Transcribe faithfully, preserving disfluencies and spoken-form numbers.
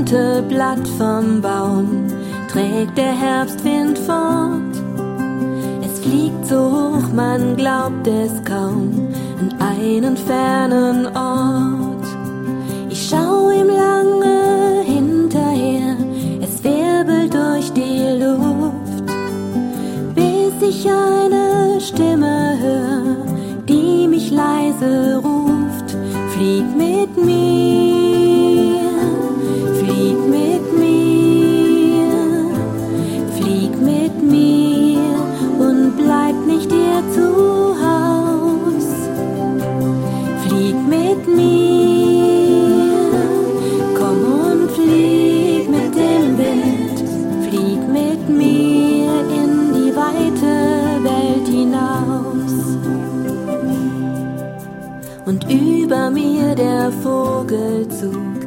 letzte Blatt vom Baum trägt der Herbstwind fort. Es fliegt so hoch, man glaubt es kaum, an einen fernen Ort. Ich schau ihm lange hinterher, es wirbelt durch die Luft, bis ich eine Stimme höre, die mich leise ruft. Flieg mit mir, flieg mit mir, flieg mit mir und bleib nicht dir zu Haus. Flieg mit mir, komm und flieg mit dem Wind, flieg mit mir in die weite Welt hinaus. Und über mir der Vogelzug